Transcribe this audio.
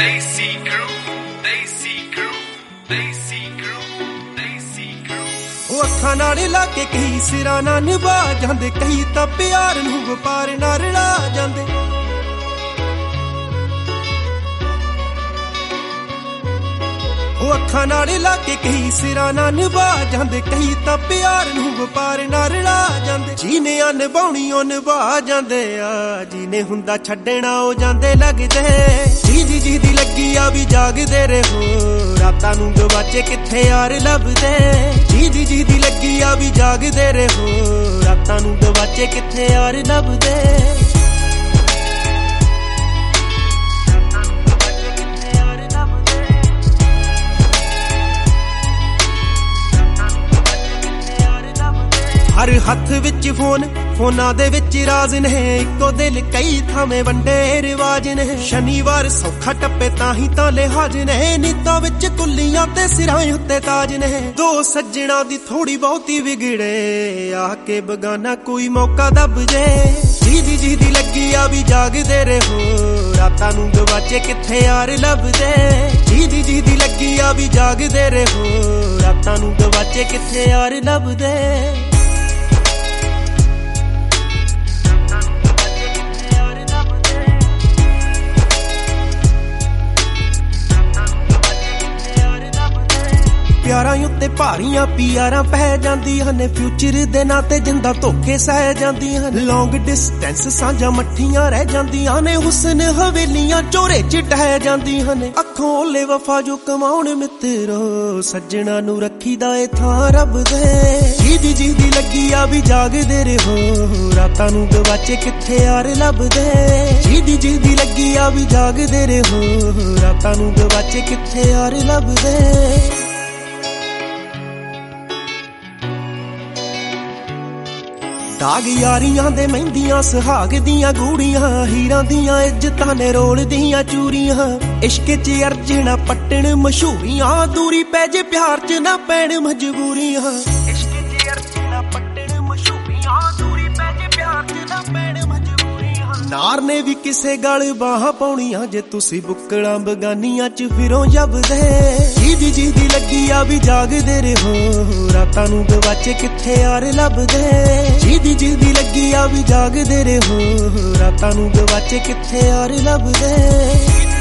Desi crew, Desi crew, Desi crew, Desi crew। ਉਹ ਅੱਖਾਂ ਨਾਲ ਲਾ ਕੇ ਕਈ ਸਿਰਾਂ ਨਾਲ ਨਿਭਾ ਜਾਂਦੇ, ਕਈ ਤਾਂ ਪਿਆਰ ਨੂੰ ਵਪਾਰ ਨਾਲ ਰਲਾ ਜਾਂਦੇ। ਉਹ ਅੱਖਾਂ ਨਾਲ ਲਾ ਕੇ ਕਈ ਸਿਰਾਂ ਨਾਲ ਨਿਭਾ ਜਾਂਦੇ, ਕਈ ਤਾਂ ਪਿਆਰ ਨੂੰ ਵਪਾਰ ਨਾਲ ਰਲਾ ਜਾਂਦੇ। ਜੀਨੇ ਨਿਭਾਉਣੀ ਉਹ ਨਿਭਾ ਜਾਂਦੇ ਆ, ਜੀਨੇ ਹੁੰਦਾ ਛੱਡਣਾ ਉਹ ਜਾਂਦੇ ਲੱਗਦੇ। ਜੀ ਦੀ ਲੱਗੀ ਆ ਵੀ ਜਾਗਦੇ ਰਹੋ, ਰਾਤਾਂ ਨੂੰ ਗਵਾਚੇ ਕਿੱਥੇ ਯਾਰ ਲੱਭਦੇ। ਜੀ ਦੀ ਲੱਗੀ ਆ ਵੀ ਜਾਗਦੇ ਰਹੋ, ਰਾਤਾਂ ਨੂੰ ਗਵਾਚੇ ਕਿੱਥੇ ਯਾਰ ਲੱਭਦੇ। ਹਰ ਹੱਥ ਵਿੱਚ ਫੋਨ, ਫੋਨਾਂ ਦੇ ਵਿੱਚ ਰਾਜ਼ ਨੇ, ਇੱਕੋ ਦਿਲ ਕਈ ਥਾਵੇਂ ਵੰਡੇ ਰਿਵਾਜ ਨੇ। ਸ਼ਨੀਵਾਰ ਸੌਖਾ ਟੱਪੇ ਤਾਂ ਹੀ ਤਾਂ ਲਿਹਾਜ਼ ਨੇ, ਨੀਤਾਂ ਵਿੱਚ ਕੁੱਲੀਆਂ ਤੇ ਸਿਰਾਂ ਉੱਤੇ ਤਾਜ ਨੇ। ਦੋ ਸੱਜਣਾ ਦੀ ਥੋੜੀ ਬਹੁਤੀ ਵਿਗੜੇ, ਆ ਕੇ ਬਗਾਨਾ ਕੋਈ ਮੌਕਾ ਦੱਬ ਜੇ। ਜੀ ਦੀ ਲੱਗੀ ਆ ਵੀ ਜਾਗਦੇ ਰਹੋ, ਰਾਤਾਂ ਨੂੰ ਗਵਾਚੇ ਕਿੱਥੇ ਯਾਰ ਲੱਭਦੇ। ਜੀ ਦੀ ਲੱਗੀ ਆ ਵੀ ਜਾਗਦੇ ਰਹੋ, ਰਾਤਾਂ ਨੂੰ ਗਵਾਚੇ ਕਿੱਥੇ ਯਾਰ ਲੱਭਦੇ। ਪਿਆਰਾਂ ਉੱਤੇ ਭਾਰੀਆਂ ਪਿਆਰਾਂ ਪੈ ਜਾਂਦੀਆਂ ਨੇ, ਫਿਊਚਰ ਦੇ ਨਾਂ ਤੇ ਜਿੰਦਾ ਧੋਖੇ ਸਹਿ ਜਾਂਦੀਆਂ ਨੇ। ਲੌਂਗ ਡਿਸਟੈਂਸ ਸਾਂਝਾਂ ਮੱਠੀਆਂ ਰਹਿ ਜਾਂਦੀਆਂ ਨੇ, ਹੁਸਨ ਹਵੇਲੀਆਂ ਚੋਰੇ ਚ ਢਹਿ ਜਾਂਦੀਆਂ ਨੇ। ਅੱਖੋਂ ਓਲੇ ਵਫਾ ਜੋ ਕਮਾਉਣ ਮਿੱਤਰੋ, ਸੱਜਣਾ ਨੂੰ ਰੱਖੀਦਾ ਏ ਥਾਂ ਰੱਬ ਦੇ। ਜੀ ਦੀ ਲੱਗੀ ਆ ਵੀ ਜਾਗਦੇ ਰਹੋ, ਰਾਤਾਂ ਨੂੰ ਗਵਾਚੇ ਕਿੱਥੇ ਯਾਰ ਲੱਭਦੇ। ਜੀ ਦੀ ਲੱਗੀ ਆ ਵੀ ਜਾਗਦੇ ਰਹੋ, ਰਾਤਾਂ ਨੂੰ ਗਵਾਚੇ ਕਿੱਥੇ ਯਾਰ ਲੱਭਦੇ। ਦਾਗ ਯਾਰੀਆਂ ਦੇ ਮਹਿੰਦੀਆਂ, ਸੁਹਾਗ ਦੀਆਂ ਗੂੜੀਆਂ, ਹੀਰਾਂ ਦੀਆਂ ਇੱਜ਼ਤਾਂ ਨੇ ਰੋਲ ਦੀਆਂ ਚੂਰੀਆਂ। ਇਸ਼ਕ ਚ ਅਰਜਣਾ ਪੱਟਣ ਮਸ਼ਹੂਰੀਆਂ, ਦੂਰੀ ਪੈ ਜੇ ਪਿਆਰ ਚ ਨਾ ਪੈਣ ਮਜਬੂਰੀਆਂ। ਇਸ਼ਕ ਚ ਅਰਜਣਾ ਪੱਟਣ ਮਸ਼ਹੂਰੀਆਂ, ਦੂਰੀ ਪੈ ਜੇ ਪਿਆਰ ਚ ਨਾ ਪੈਣ ਮਜਬੂਰੀਆਂ। ਨਾਰ ਨੇ ਵੀ ਕਿਸੇ ਗਲ ਬਾਹਾਂ ਪਾਉਣੀਆਂ, ਜੇ ਤੁਸੀਂ ਬੁੱਕਲਾਂ ਬਗਾਨੀਆਂ ਚ ਫਿਰੋਂ ਜਬਦੇ। ਜੀ ਦੀ ਲੱਗੀ ਆ ਵੀ ਜਾਗਦੇ ਰਹੋ, ਰਾਤਾਂ ਨੂੰ ਗਵਾਚੇ ਕਿੱਥੇ ਯਾਰ ਲੱਭਦੇ। ਜੀ ਦੀ ਲੱਗੀ ਆ ਵੀ ਜਾਗਦੇ ਰਹੋ, ਰਾਤਾਂ ਨੂੰ ਗਵਾਚੇ ਕਿੱਥੇ ਯਾਰ ਲੱਭਦੇ।